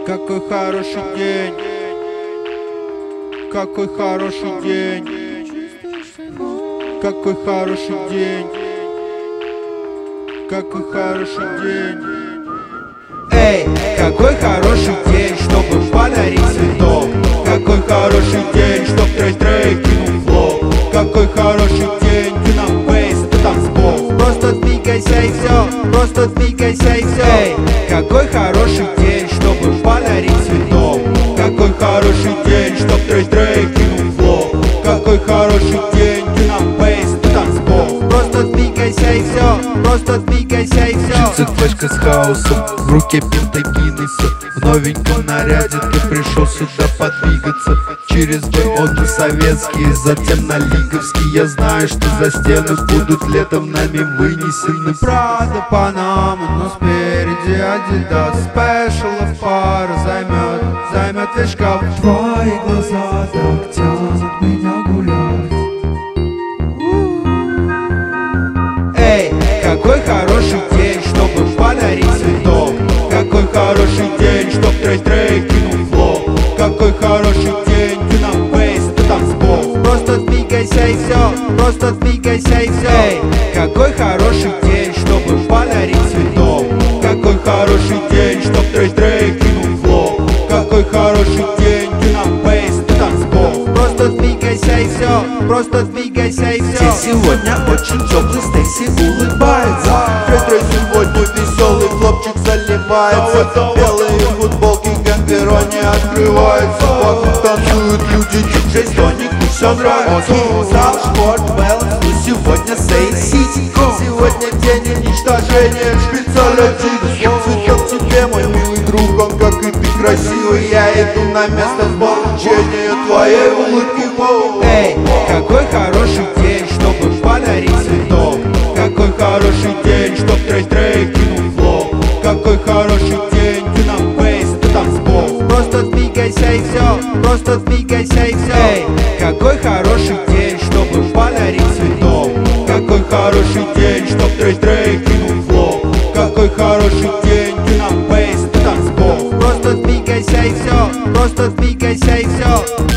Какой хороший день, какой хороший день, какой хороший день, какой хороший день. Эй, какой хороший день, чтобы подарить цветок. Какой хороший день, чтоб трей-трей кинул флоу. Какой хороший день, ты на бейс, ты танцпол. Просто двигайся и все, просто двигайся и все. Эй, какой хороший день, чтобы подарить цветок. Какой хороший день, чтоб трей-трей кинул флоу. Какой хороший день, ты на бейс, ты танцпол. Просто двигайся и все, просто двигайся и все. Джинсы, флешка с хаосом, в руке пинта Гиннесса. В новеньком наряде ты пришел сюда подвигаться. Через годы советские, затем на лиговские. Я знаю, что за стены будут летом нами вынесены. Прада, Панама, но спереди Адидас. Спешалов пара займет весь шкаф. Твои глаза так тянут меня гулять. Эй, какой хороший день, чтобы подарить цветок. Какой хороший день, чтоб трей-трей кинул флоу. Какой хороший день, ты на бейс, ты танцпол. Просто двигайся и все, просто двигайся и все. Эй, какой хороший день, чтобы подарить цветок. Какой хороший день, чтоб трей-трей кинул флоу. Какой хороший день, ты на бейс, ты танцпол. Просто двигайся и все, просто двигайся и все. День сегодня очень теплый, Стейси улыбается. Трей-трей сегодня веселый, хлопчик заливается. Белые футболки, гамперо не открывается. Вокруг танцуют люди, диджей Стоник, и все нравится. Зал, спорт, баланс, ну сегодня Стейси. Сегодня день уничтожения, шпицалятин. Цветок тебе, мой милый друг, он как и ты красивый. Я иду на место получения твоей улыбки. Эй, какой хороший день, чтобы подарить цветок. Какой хороший день, чтоб трей-трей кинул флоу. Какой хороший день, ты на бейс, ты танцпол. Просто двигайся и все, просто двигайся и все. Эй, какой хороший день, чтобы подарить цветок. Какой хороший день, чтоб трей-трей кинул флоу. Какой хороший день, ты на бейс, ты танцпол. Просто двигайся и все, просто двигайся и все.